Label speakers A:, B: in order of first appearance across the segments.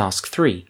A: Task 3.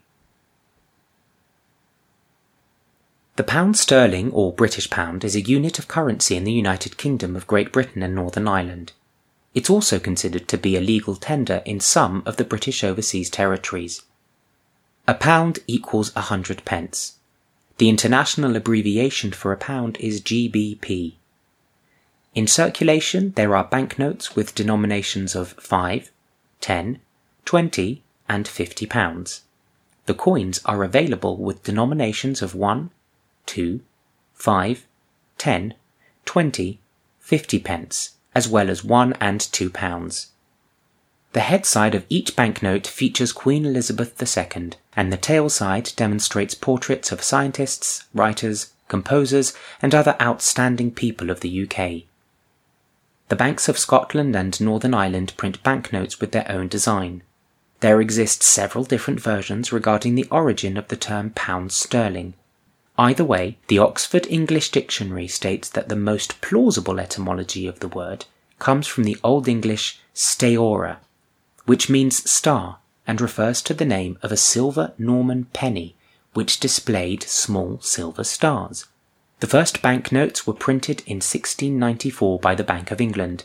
A: The pound sterling or British pound is a unit of currency in the United Kingdom of Great Britain and Northern Ireland. It's also considered to be a legal tender in some of the British overseas territories. A pound equals 100 pence. The international abbreviation for a pound is GBP. In circulation, there are banknotes with denominations of 5, 10, 20, and 50 pounds. The coins are available with denominations of 1, 2, 5, 10, 20, 50 pence, as well as 1 and 2 pounds. The head side of each banknote features Queen Elizabeth II, and the tail side demonstrates portraits of scientists, writers, composers, and other outstanding people of the UK. The banks of Scotland and Northern Ireland print banknotes with their own design. There exist several different versions regarding the origin of the term pound sterling. Either way, the Oxford English Dictionary states that the most plausible etymology of the word comes from the Old English steora, which means star and refers to the name of a silver Norman penny which displayed small silver stars. The first banknotes were printed in 1694 by the Bank of England.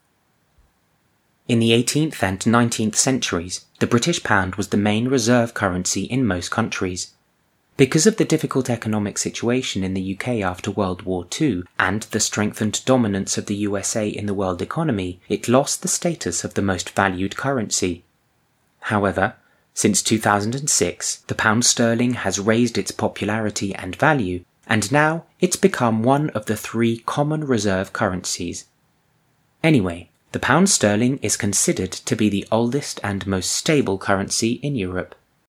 A: In the 18th and 19th centuries, the British pound was the main reserve currency in most countries. Because of the difficult economic situation in the UK after World War II and the strengthened dominance of the USA in the world economy, it lost the status of the most valued currency. However, since 2006, the pound sterling has raised its popularity and value, and now it's become one of the 3 common reserve currencies. Anyway, the pound sterling is considered to be the oldest and most stable currency in Europe.